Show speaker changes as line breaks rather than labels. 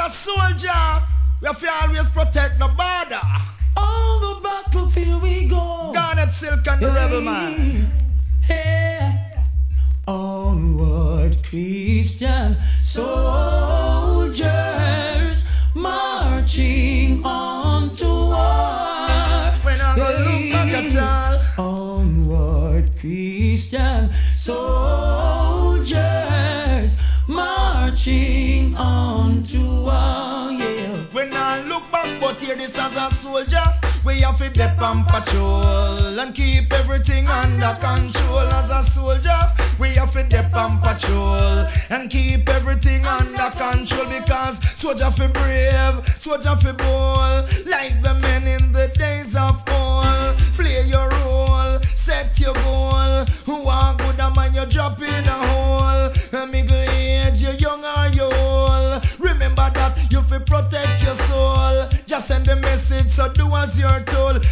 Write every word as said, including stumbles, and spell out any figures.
a soldier, we have to always protect the border.
On the battlefield we go.
Garnet Silk and the
hey,
Rebel Man.
Hey. Onward, Christian soldiers, marching on to war.
When I go look back at all.
Onward, Christian soldiers, marching on to war. Yeah.
When I look back, but here this as a soldier, we have to dip on patrol and keep everything under control. As a soldier, we have to dip on patrol and keep everything under control. Because soldier fi brave, soldier fi bold, like the men in the days of old. Play your role, set your goal. Who want good a man you drop it.